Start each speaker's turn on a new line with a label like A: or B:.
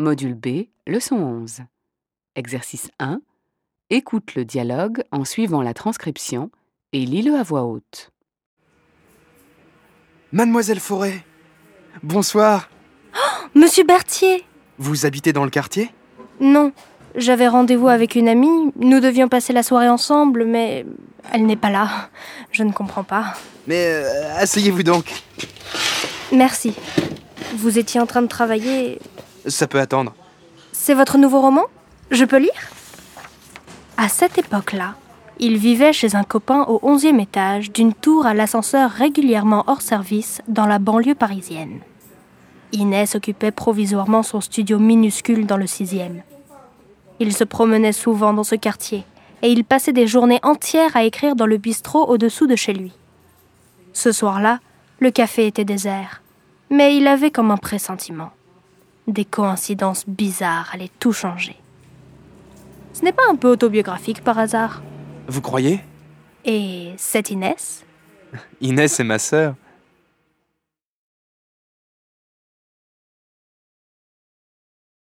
A: Module B, leçon 11. Exercice 1. Écoute le dialogue en suivant la transcription et lis-le à voix haute.
B: Mademoiselle Forêt, bonsoir.
C: Monsieur Berthier!
B: Vous habitez dans le quartier ?
C: Non, j'avais rendez-vous avec une amie. Nous devions passer la soirée ensemble, mais elle n'est pas là. Je ne comprends pas.
B: Mais asseyez-vous donc.
C: Merci. Vous étiez en train de travailler.
B: Ça peut attendre.
C: C'est votre nouveau roman ? Je peux lire ? À cette époque-là, il vivait chez un copain au 11e étage d'une tour à l'ascenseur régulièrement hors service dans la banlieue parisienne. Inès occupait provisoirement son studio minuscule dans le 6e. Il se promenait souvent dans ce quartier et il passait des journées entières à écrire dans le bistrot au-dessous de chez lui. Ce soir-là, le café était désert, mais il avait comme un pressentiment. Des coïncidences bizarres allaient tout changer. Ce n'est pas un peu autobiographique par hasard ?
B: Vous croyez ?
C: Et cette Inès ?
B: Inès est ma sœur.